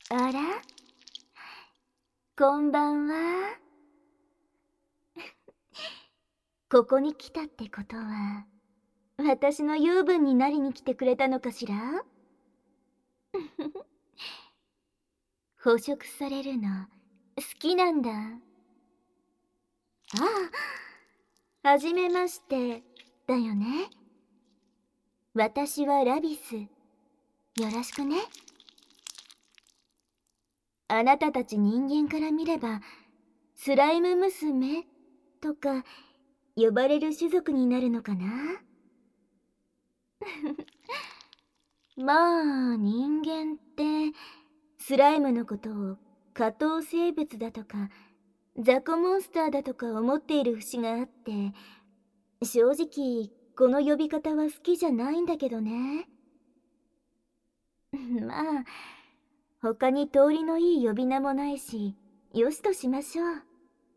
あら、こんばんは。ここに来たってことは、私の養分になりに来てくれたのかしら？捕食されるの好きなんだ。ああ、はじめましてだよね。私はラビス。よろしくね。あなたたち人間から見れば、スライム娘とか呼ばれる種族になるのかな。まあ人間ってスライムのことを下等生物だとか雑魚モンスターだとか思っている節があって、正直この呼び方は好きじゃないんだけどね。まあ他に通りのいい呼び名もないし、よしとしましょう。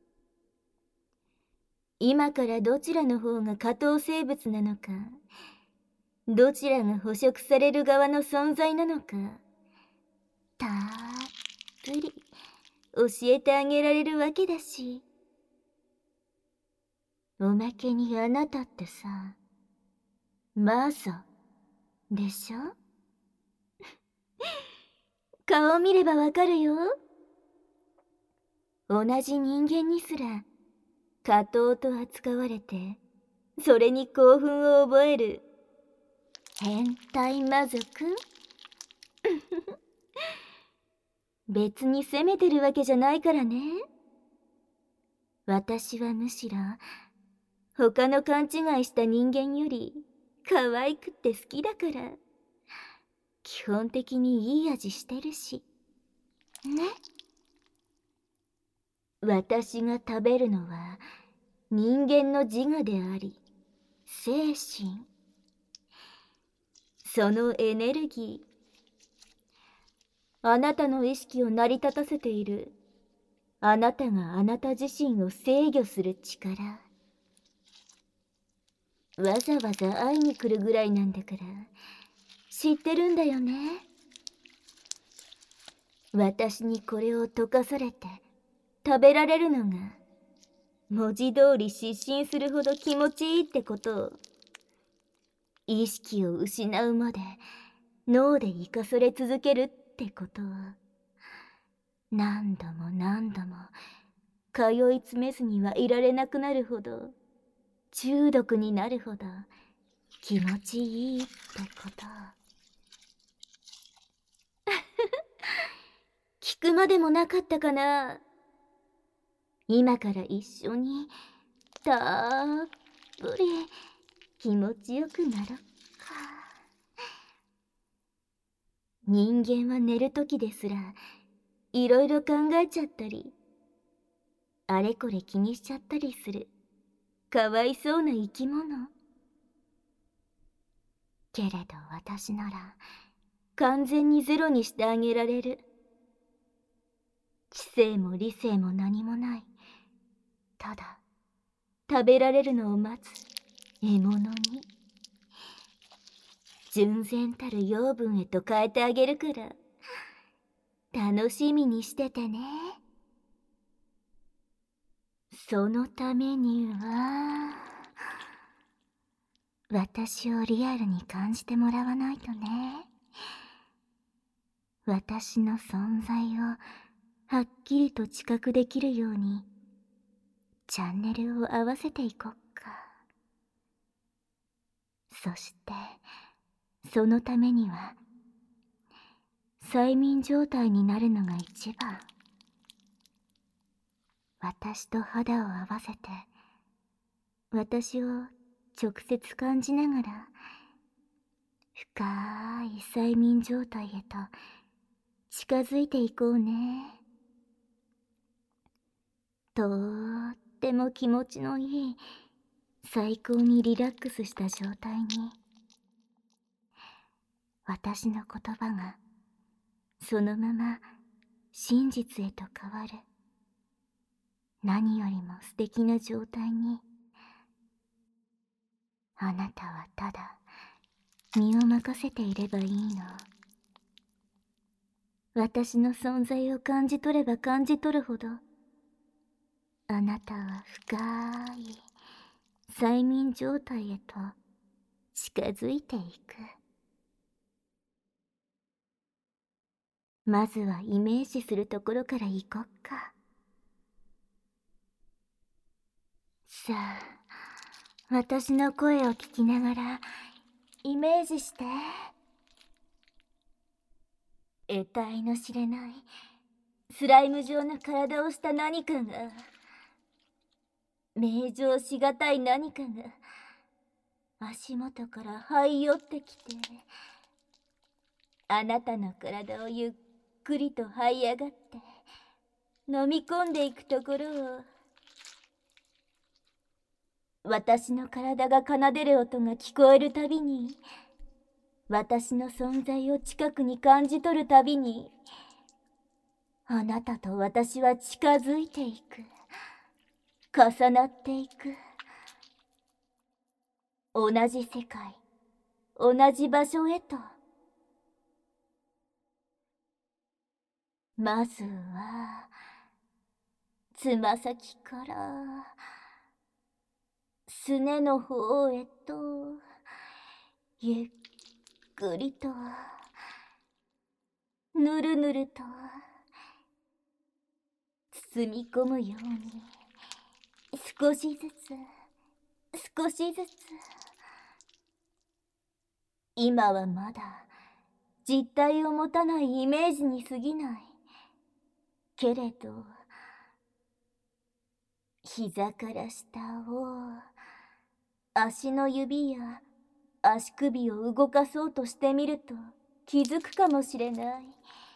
今からどちらの方が下等生物なのか、どちらが捕食される側の存在なのか、たっぷり教えてあげられるわけだし。おまけにあなたってさ、マザでしょ？顔見ればわかるよ。同じ人間にすら下等と扱われて、それに興奮を覚える変態魔族。別に責めてるわけじゃないからね。私はむしろ他の勘違いした人間より可愛くって好きだから。基本的にいい味してるしね。私が食べるのは人間の自我であり精神、そのエネルギー、あなたの意識を成り立たせている、あなたがあなた自身を制御する力。わざわざ会いに来るぐらいなんだから知ってるんだよね。私にこれを溶かされて食べられるのが文字通り失神するほど気持ちいいってことを、意識を失うまで脳で生かされ続けるってことを、何度も何度も通い詰めずにはいられなくなるほど、中毒になるほど気持ちいいってこと。聞くまでもなかったかな。今から一緒にたっぷり気持ちよくなろっか。人間は寝るときですらいろいろ考えちゃったり、あれこれ気にしちゃったりするかわいそうな生き物。けれど私なら完全にゼロにしてあげられる。知性も理性も何もない、ただ食べられるのを待つ獲物に純然たる養分へと変えてあげるから、楽しみにしててね。そのためには私をリアルに感じてもらわないとね。私の存在をはっきりと知覚できるようにチャンネルを合わせていこっか。そしてそのためには催眠状態になるのが一番。私と肌を合わせて私を直接感じながら深い催眠状態へと近づいていこうね。とっても気持ちのいい最高にリラックスした状態に、私の言葉がそのまま真実へと変わる何よりも素敵な状態に、あなたはただ身を任せていればいいの。 私の存在を感じ取れば感じ取るほど、あなたは深い催眠状態へと近づいていく。まずはイメージするところから行こっか。さあ、私の声を聞きながらイメージして。得体の知れないスライム状の体をした何かが、名状しがたい何かが足元から這い寄ってきて、あなたの体をゆっくりと這い上がって飲み込んでいくところを、私の体が奏でる音が聞こえるたびに、私の存在を近くに感じ取るたびに、あなたと私は近づいていく、重なっていく。同じ世界、同じ場所へと。まずはつま先からすねの方へと、ゆっくりとぬるぬると包み込むように、少しずつ少しずつ。今はまだ実体を持たないイメージに過ぎないけれど、膝から下を、足の指や足首を動かそうとしてみると気づくかもしれない。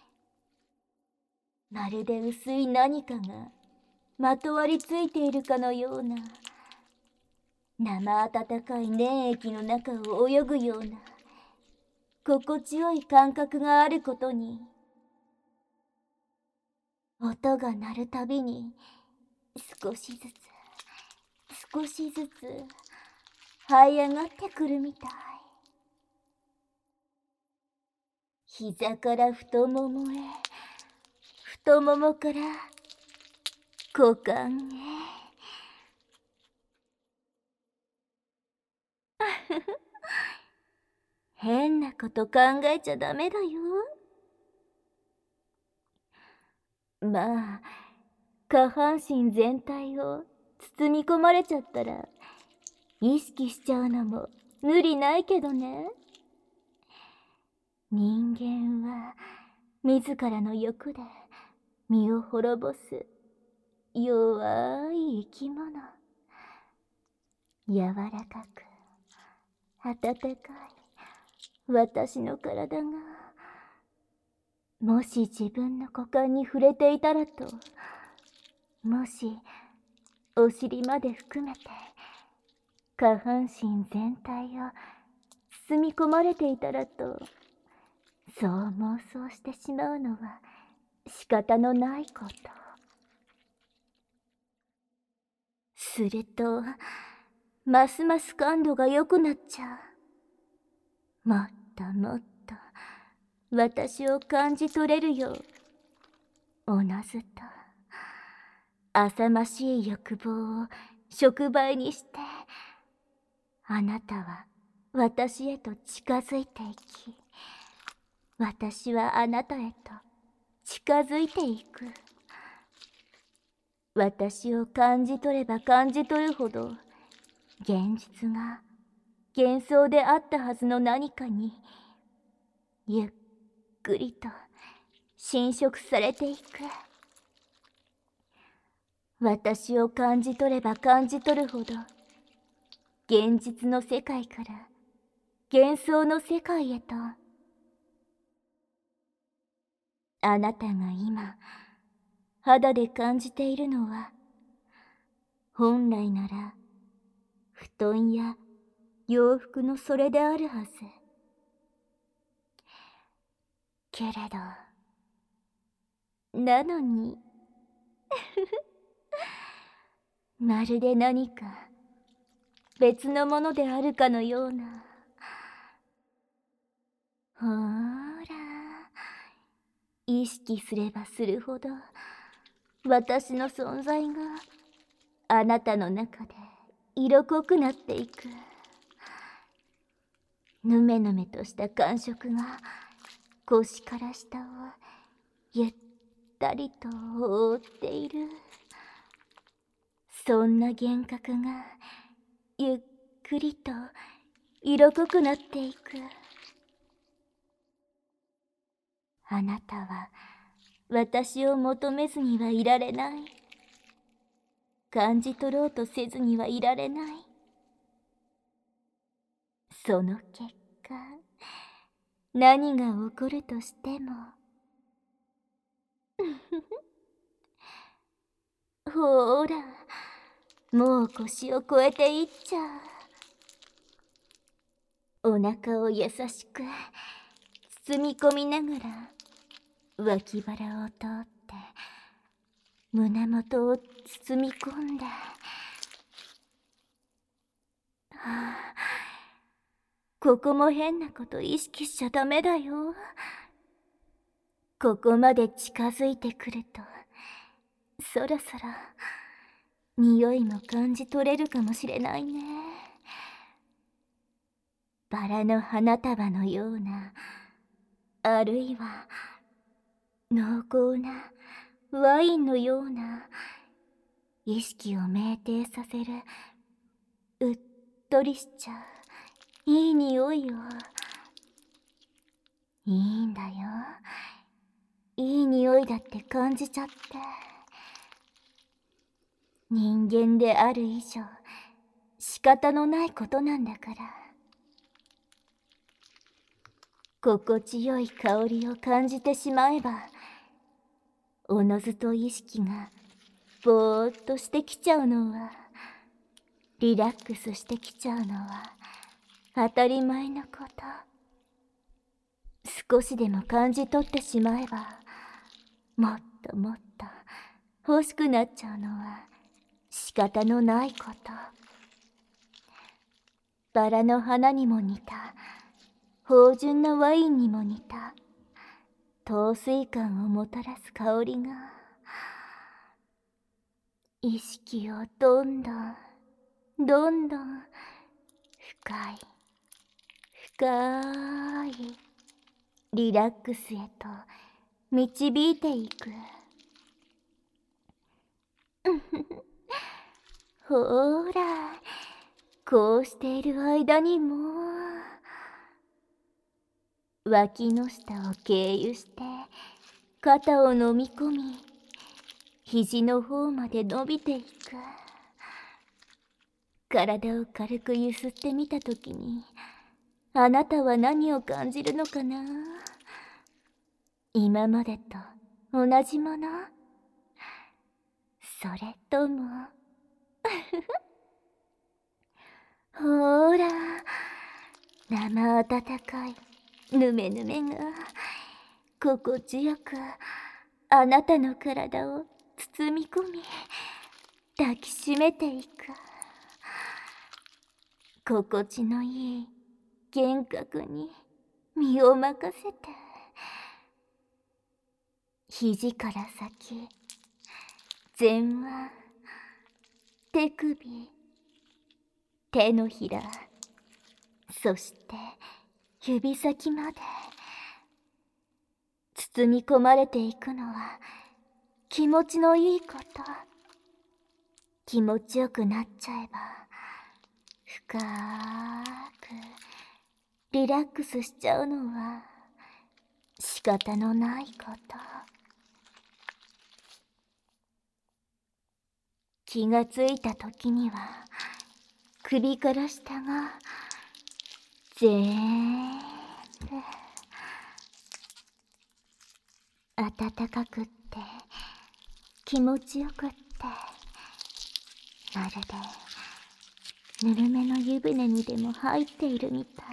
まるで薄い何かがまとわりついているかのような、生温かい粘液の中を泳ぐような心地よい感覚があることに、音が鳴るたびに少しずつ少しずつ這い上がってくるみたい。膝から太ももへ、太ももから股間へ。変なこと考えちゃダメだよ。まあ、下半身全体を包み込まれちゃったら意識しちゃうのも無理ないけどね。人間は自らの欲で身を滅ぼす弱い生き物。柔らかく温かい私の体が、もし自分の股間に触れていたらと、もしお尻まで含めて下半身全体を包み込まれていたらと、そう妄想してしまうのは仕方のないこと。するとますます感度が良くなっちゃう。もっともっと私を感じ取れるよう、おのずと浅ましい欲望を触媒にして、あなたは私へと近づいていき、私はあなたへと近づいていく。私を感じ取れば感じ取るほど、現実が幻想であったはずの何かにゆっくりと侵食されていく。私を感じ取れば感じ取るほど、現実の世界から幻想の世界へと、あなたが今肌で感じているのは、本来なら布団や洋服のそれであるはず。けれど、なのにまるで何か別のものであるかのような。ほーら、意意識すればするほど、私の存在があなたの中で色濃くなっていく。ぬめぬめとした感触が腰から下をゆったりと覆っている。そんな幻覚がゆっくりと色濃くなっていく。あなたは私を求めずにはいられない。感じ取ろうとせずにはいられない。その結果、何が起こるとしてもほーら、もう腰を越えていっちゃう。お腹を優しく包み込みながら脇腹を通って胸元を包み込んで、ここも変なこと意識しちゃダメだよ。ここまで近づいてくるとそろそろ匂いも感じ取れるかもしれないね。バラの花束のような、あるいは濃厚なワインのような、意識を酩酊させるうっとりしちゃういい匂いを。いいんだよ、いい匂いだって感じちゃって。人間である以上仕方のないことなんだから。心地よい香りを感じてしまえば、おのずと意識がぼーっとしてきちゃうのは、リラックスしてきちゃうのは当たり前のこと。少しでも感じ取ってしまえば、もっともっと欲しくなっちゃうのは仕方のないこと。バラの花にも似た、芳醇なワインにも似た、陶酔感をもたらす香りが、意識をどんどんどんどん深い深いリラックスへと導いていく。ほーら、こうしている間にも脇の下を経由して肩を飲み込み、肘の方まで伸びていく。体を軽くゆすってみたときに、あなたは何を感じるのかな。今までと同じもの、それともほーら、生温かいぬめぬめが心地よくあなたの体を包み込み抱きしめていく。心地のいい幻覚に身を任せて、肘から先、前腕、手首、手のひら、そして指先まで包み込まれていくのは気持ちのいいこと。気持ちよくなっちゃえば深くリラックスしちゃうのは仕方のないこと。気がついた時には首から下が全部暖かくって気持ちよくって、まるでぬるめの湯船にでも入っているみたい。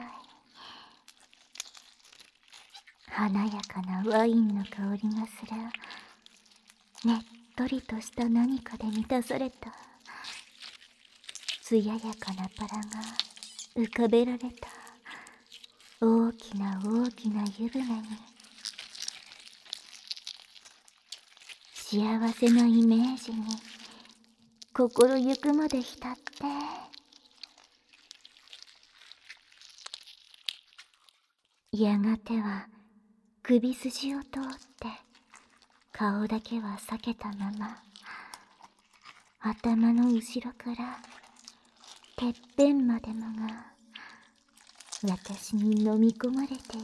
華やかなワインの香りがする。ねっとりとした何かで満たされた艶やかなバラが浮かべられた大きな大きな湯船に、 幸せのイメージに心ゆくまで浸って、やがては首筋を通って顔だけは避けたまま、頭の後ろからてっぺんまでもが私に飲み込まれていく。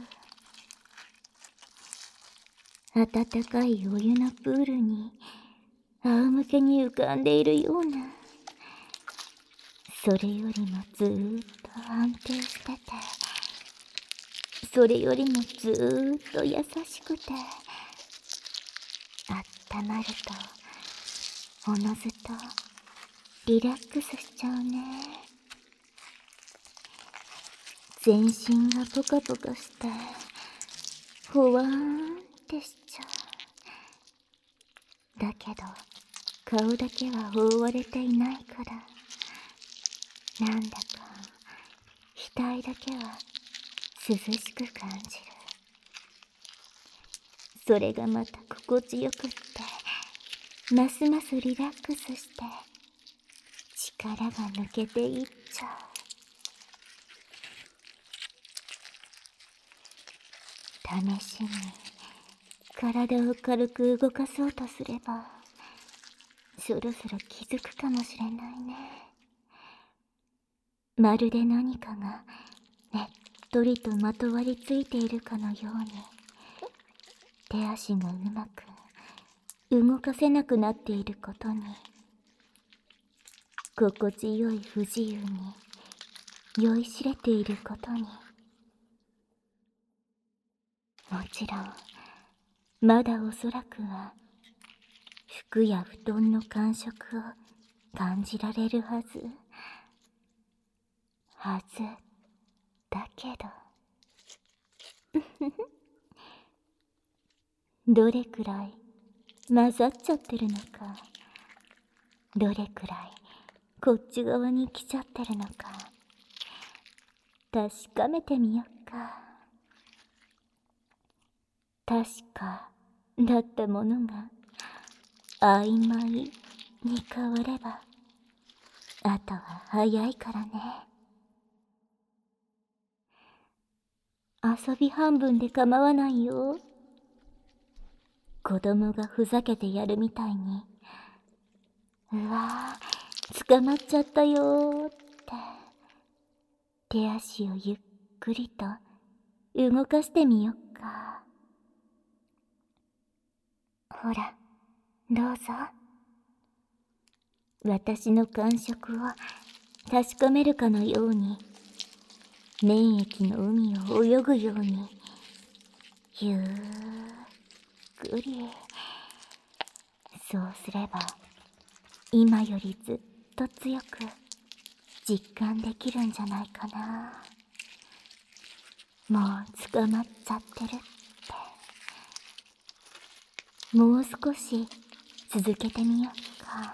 温かいお湯のプールに仰向けに浮かんでいるような、それよりもずーっと安定してて、それよりもずーっと優しくて、あったまるとおのずとリラックスしちゃうね。全身がポカポカしてほわーんってしちゃう。だけど顔だけは覆われていないから、なんだか額だけは涼しく感じる。それがまた心地よくって、ますますリラックスして力が抜けていっちゃう。試しに体を軽く動かそうとすれば、そろそろ気づくかもしれないね。まるで何かがねっとりとまとわりついているかのように、手足がうまく動かせなくなっていることに、心地よい不自由に酔いしれていることに、もちろんまだおそらくは服や布団の感触を感じられるはずだけどどれくらい混ざっちゃってるのか、どれくらいこっち側に来ちゃってるのか、確かめてみよっか。確かだったものが曖昧に変われば、あとは早いからね。遊び半分で構わないよ。子供がふざけてやるみたいに、うわー捕まっちゃったよーって手足をゆっくりと動かしてみよっか。ほら、どうぞ。私の感触を確かめるかのように、粘液の海を泳ぐように、ゆっくり。そうすれば、今よりずっと強く実感できるんじゃないかな。もう捕まっちゃってるって。もう少し続けてみよっか。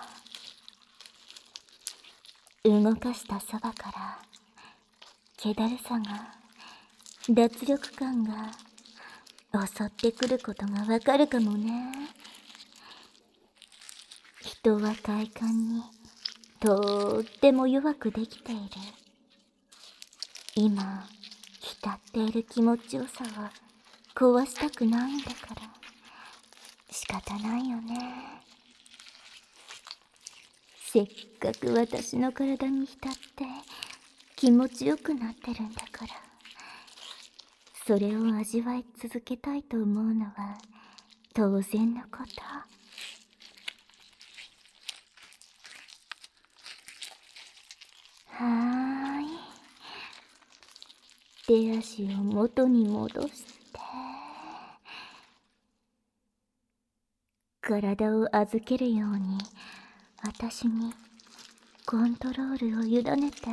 動かしたそばから気だるさが、脱力感が襲ってくることがわかるかもね。人は快感にとっても弱くできている。今浸っている気持ちよさを壊したくないんだから仕方ないよね。せっかく私の体に浸って気持ちよくなってるんだから、それを味わい続けたいと思うのは当然のこと。はーい。手足を元に戻して、体を預けるように私にコントロールを委ねて。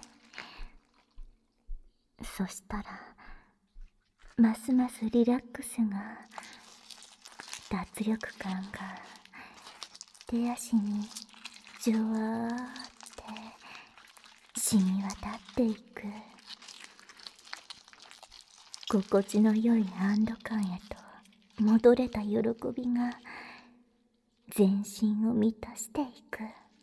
そしたらますますリラックスが、脱力感が手足にじゅわーって染み渡っていく。心地の良い安堵感へと戻れた喜びが全身を満たしていく。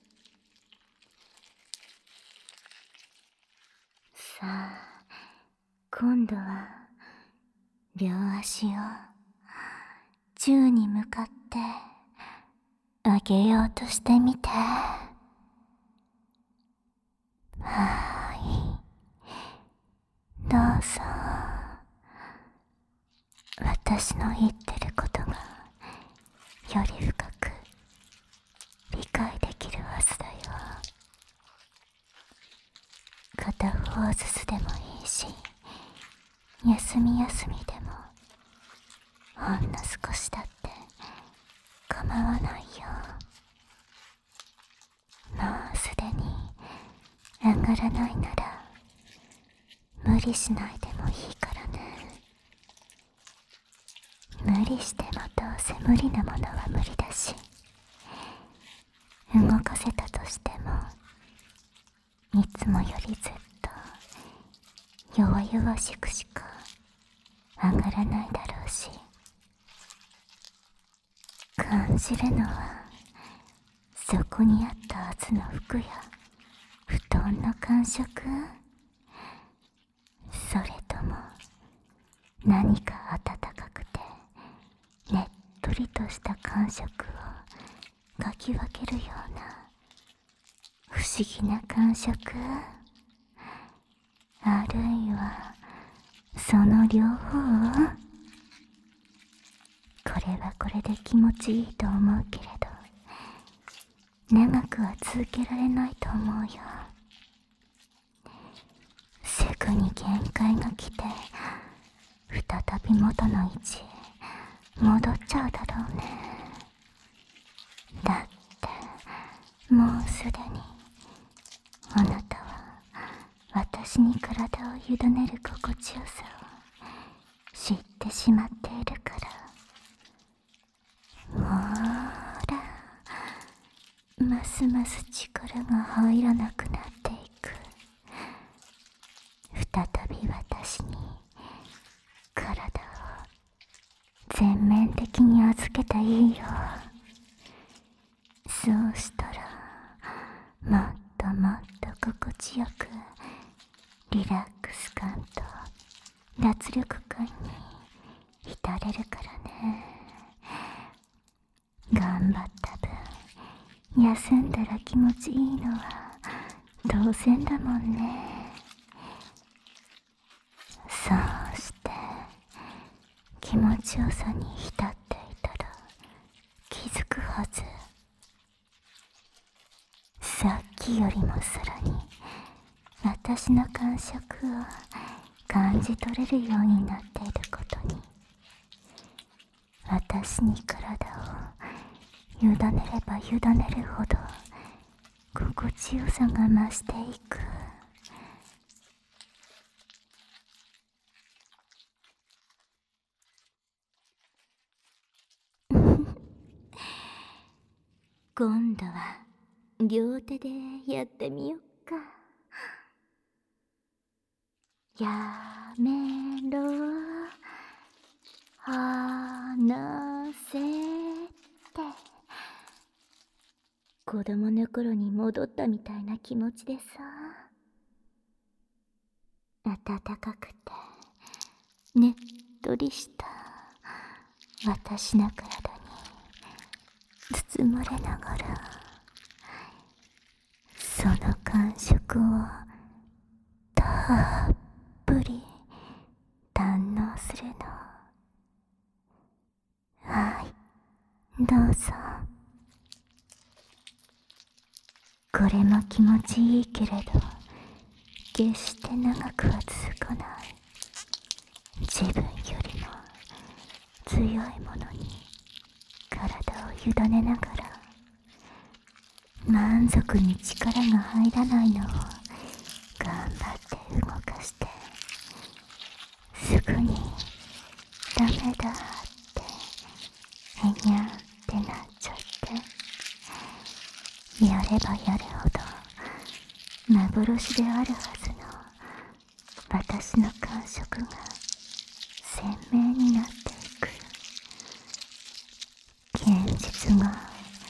さあ、今度は両足を宙に向かって上げようとしてみて。はい、どうぞ。私の言ってることがより深く理解できるはずだよ。片方ずつでもいいし、休み休みでもほんの少しだって構わないよ。もうすでに上がらないなら無理しないでもいいからね。無理してもどうせ無理なものは無理だし、動かせたとしてもいつもよりずっと弱々しくしか上がらないだろうし、感じるのはそこにあったはずの服や布団の感触、それとも何か暖かくてねっとりとした感触をかき分けるような不思議な感触、あるいはその両方。これはこれで気持ちいいと思うけれど、長くは続けられないと思うよ。すぐに限界が来て再び元の位置へ戻っちゃうだろうね。だってもうすでにあなたは私に体を委ねる心地よさを知ってしまっているから。ほーら、ますます力が入らなくなっていく。再び私に体を全面的に預けていいよ。そうしたらもっともっと心地よくリラックス感と脱力感に浸れるからね。頑張った分休んだら気持ちいいのは当然だもんね。そうして気持ちよさに浸っていたら気づくはず。さっきよりもさらに私の感触を感じ取れるようになっていることに、私に体を委ねれば委ねるほど心地よさが増していく。今度は両手でやってみよっか。やめろ、離せって子供の頃に戻ったみたいな気持ちでさ、暖かくてねっとりした私の体に包まれながら、その感触をたっぷり堪能するの。はい、どうぞ。これも気持ちいいけれど決して長くは続かない。自分よりも強いものに体を委ねながら、満足に力が入らないのを頑張って動かして、すぐにダメだってへにゃってなっちゃって、やればやるほど幻であるはずの私の感触が鮮明になっていく。現実が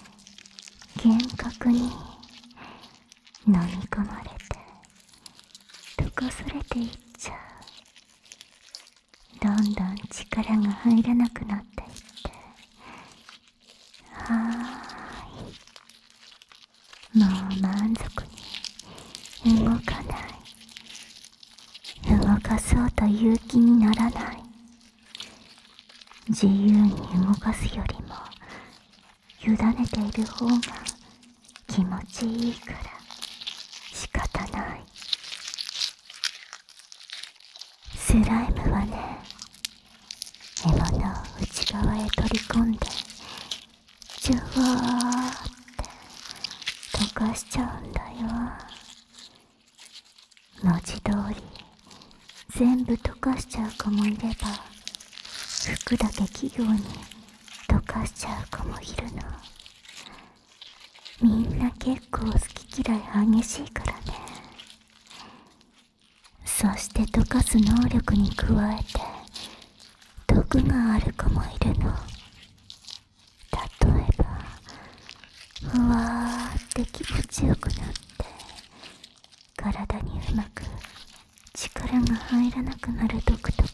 力に飲み込まれて溶かされていっちゃう。どんどん力が入らなくなっていって、もう満足に動かない。動かそうという気にならない。自由に動かすよりも委ねている方が気持ちいいから仕方ない。スライムはね、獲物を内側へ取り込んでジュワーって溶かしちゃうんだよ。文字通り全部溶かしちゃう子もいれば、服だけ器用に溶かしちゃう子もいるの。みんな結構好き嫌い激しいからね。そして溶かす能力に加えて毒がある子もいるの。例えばふわーって気持ちよくなって体にうまく力が入らなくなる毒とか。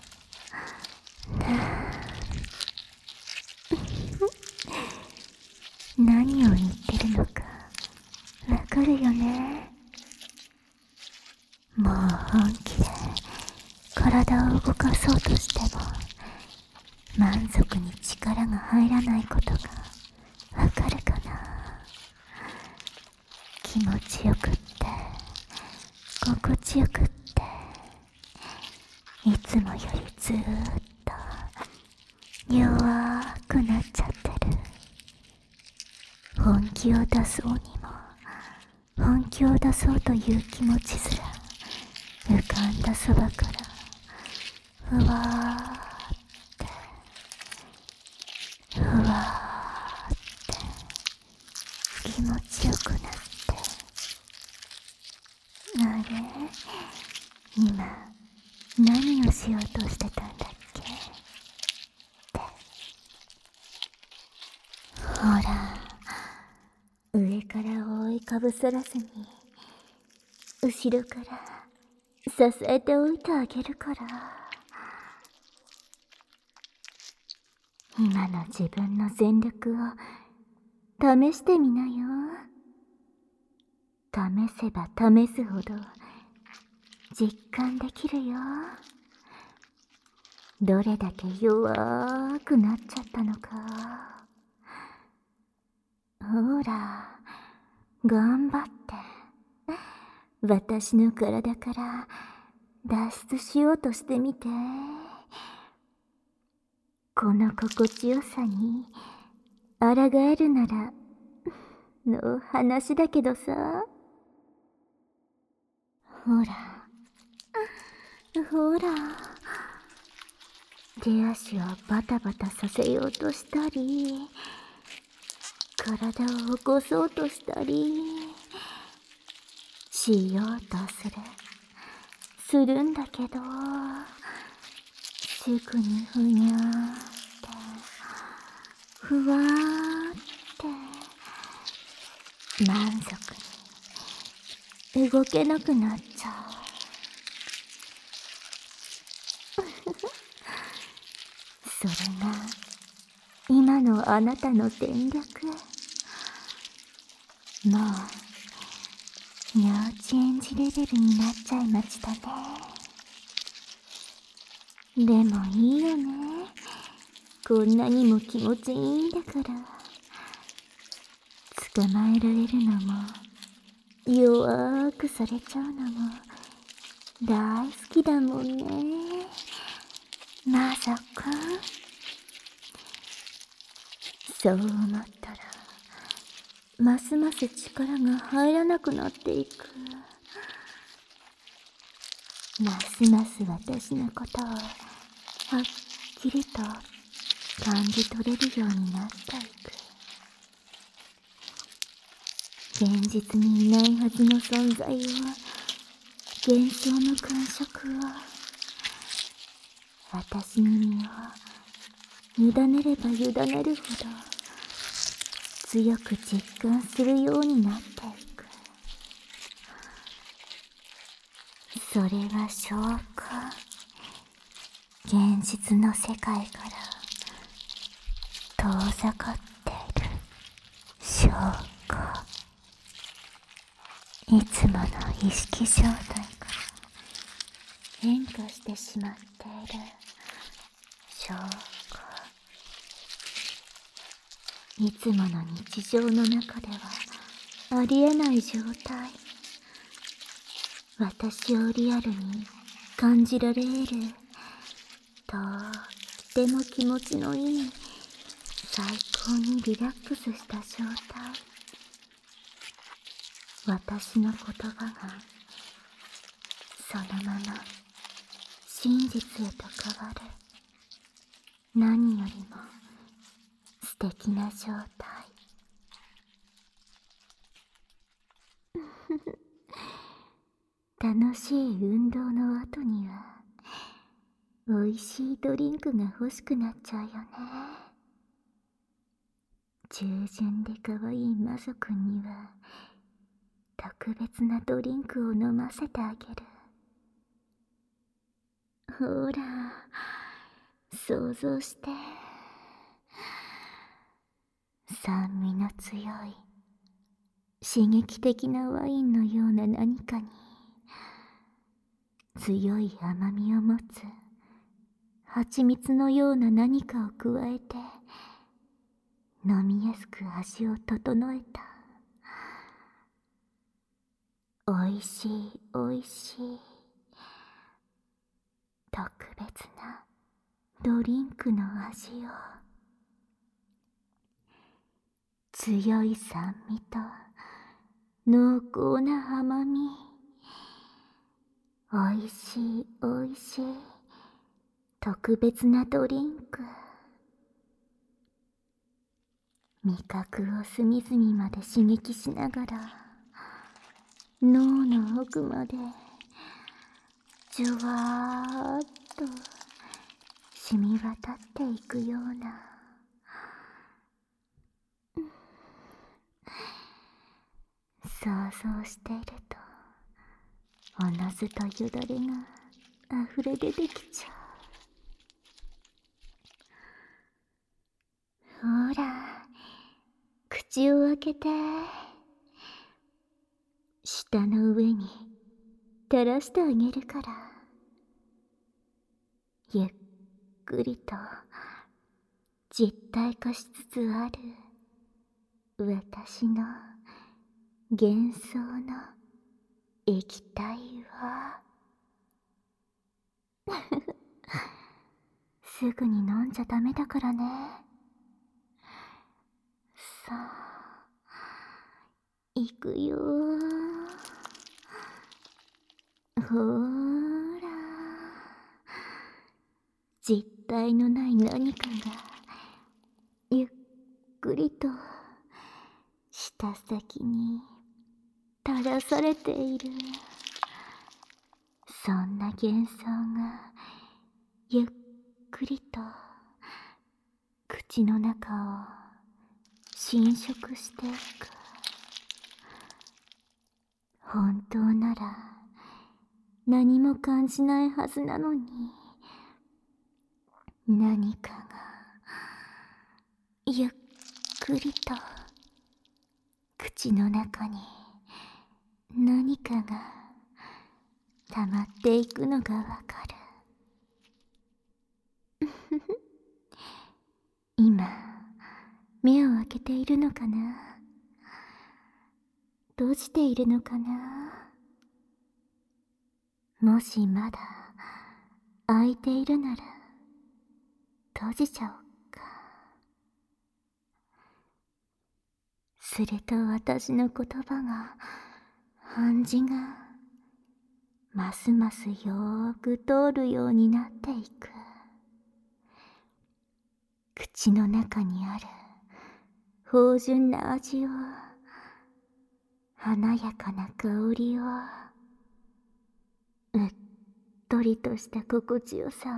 何を言ってるのかわかるよね。もう本気で体を動かそうとしても満足に力が入らないことがわかるかな。気持ちよくって心地よくって、いつもよりずーっと弱くなっちゃってる。本気を出そうにも本気を出そうという気持ちすら浮かんだそばからふわーってふわーって気持ちよくなって、あれ、今何をしようとしてたんだっけって。ほら、上から覆いかぶさらずに後ろから支えておいてあげるから。今の自分の全力を試してみなよ。試せば試すほど実感できるよ。どれだけ弱くなっちゃったのか。ほら、頑張って私の体から脱出しようとしてみて。この心地よさに抗えるならの話だけどさ。ほらほら、手足をバタバタさせようとしたり、体を起こそうとしたりしようとするんだけど、すぐにふにゃーってふわーって満足に動けなくなっちゃう。それが今のあなたの戦略。もう幼稚園児レベルになっちゃいましたね。でもいいよね。こんなにも気持ちいいんだから。捕まえられるのも弱くされちゃうのも大好きだもんね。まさか。そう思ったらますます力が入らなくなっていく。ますます私のことをはっきりと感じ取れるようになっていく。現実にいないはずの存在を、幻想の感触を、私に身を委ねれば委ねるほど強く実感するようになっていく。それは証拠。現実の世界から遠ざかっている証拠。いつもの意識状態が変化してしまっている証拠。いつもの日常の中ではありえない状態。私をリアルに感じられるとっても気持ちのいい、最高にリラックスした状態。私の言葉がそのまま真実へと変わる。何よりも素敵な状態。楽しい運動の後には美味しいドリンクが欲しくなっちゃうよね。従順で可愛い魔族くんには特別なドリンクを飲ませてあげる。ほら、想像して。酸味の強い刺激的なワインのような何かに強い甘みを持つ蜂蜜のような何かを加えて飲みやすく味を整えた。おいしいおいしい特別なドリンクの味を。強い酸味と濃厚な甘み。おいしいおいしい特別なドリンク。味覚を隅々まで刺激しながら脳の奥までじゅわーっと染み渡っていくような、想像しているとおのずとよだれが溢れ出てきちゃう。ほら、口を開けて。舌の上に垂らしてあげるから。ゆっくりと実体化しつつある私の幻想の液体はすぐに飲んじゃダメだからね。さあ、いくよー。ほーら、実体のない何かがゆっくりと舌先に垂らされている。そんな幻想がゆっくりと口の中を侵食していく。本当なら何も感じないはずなのに、何かがゆっくりと口の中に何かが溜まっていくのがわかる。今目を開けているのかな、閉じているのかな。もしまだ開いているなら閉じちゃおうか。すると私の言葉が、暗示がますますよーく通るようになっていく。口の中にある芳醇な味を、華やかな香りを、うっとりとした心地よさ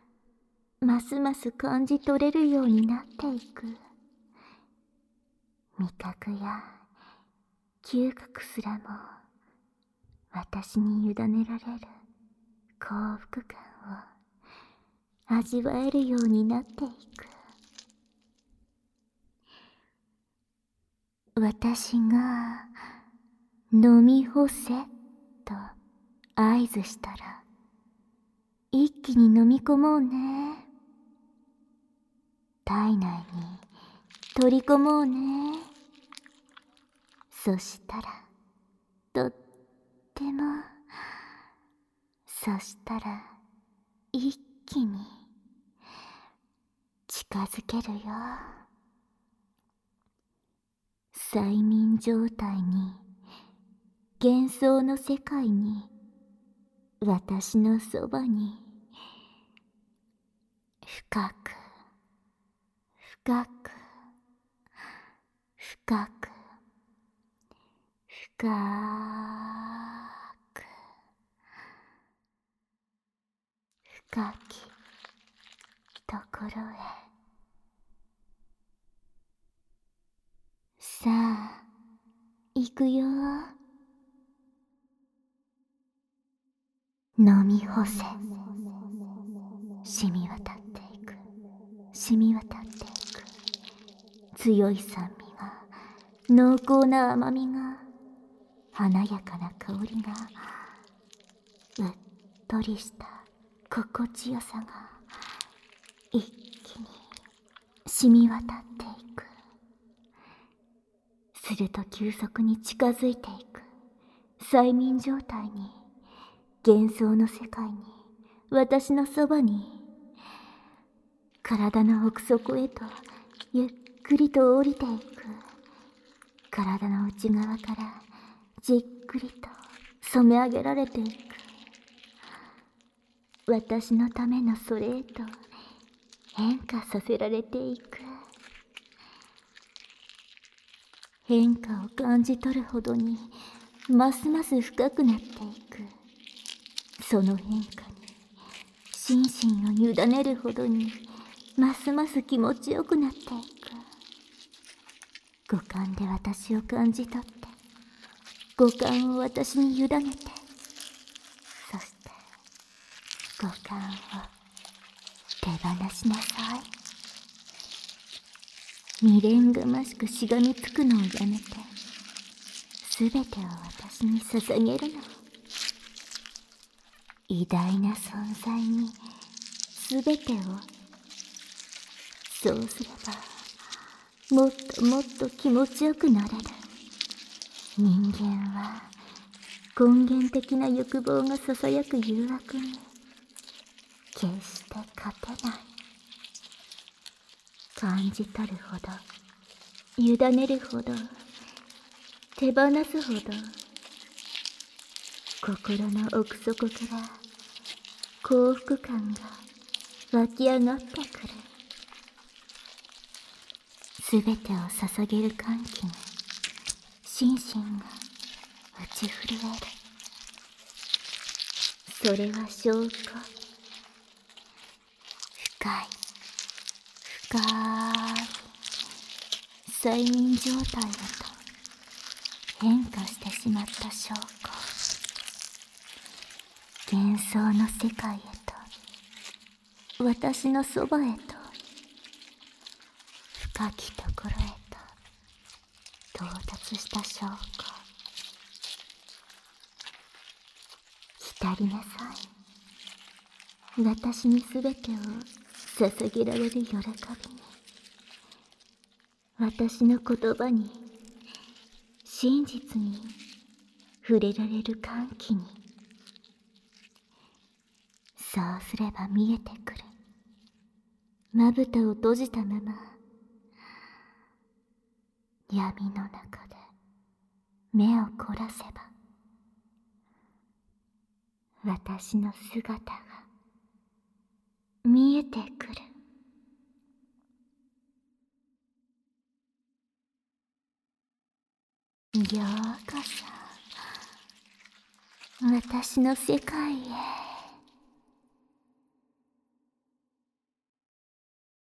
をますます感じ取れるようになっていく。 味覚や嗅覚すらも私に委ねられる幸福感を味わえるようになっていく。私が飲み干せと合図したら一気に飲み込もうね。体内に取り込もうね。そしたらとっても、そしたら一気に近づけるよ。催眠状態に、幻想の世界に、私のそばに深く深く深く深く深きところへ。さあ行くよ。飲み干せ。染み渡っていく、染み渡っていく。強い酸味が、濃厚な甘みが、華やかな香りが、うっとりした心地よさが一気に染み渡っていく。すると急速に近づいていく催眠状態に、幻想の世界に、私のそばに、体の奥底へとゆっくりと降りていく。体の内側からじっくりと染め上げられていく。私のためのそれへと変化させられていく。変化を感じ取るほどにますます深くなっていく。その変化に心身を委ねるほどにますます気持ちよくなっていく。五感で私を感じ取って、五感を私に委ねて、そして五感を手放しなさい。未練がましくしがみつくのをやめて、すべてを私に捧げるの。偉大な存在にすべてを。そうすればもっともっと気持ちよくなれる。人間は根源的な欲望がささやく誘惑に決して勝てない。感じ取るほど、委ねるほど、手放すほど、心の奥底から幸福感が湧き上がってくる。すべてを捧げる歓喜に心身が打ち震える。それは証拠。深い深い催眠状態へと変化してしまった証拠。幻想の世界へと、私のそばへと、深きところへと到達した証拠。浸りなさい。私にすべてを捧げられる喜びに、私の言葉に、真実に触れられる歓喜に。そうすれば見えてくる。まぶたを閉じたまま、闇の中で目を凝らせば、私の姿が見えてくる。ようこそ私の世界へ。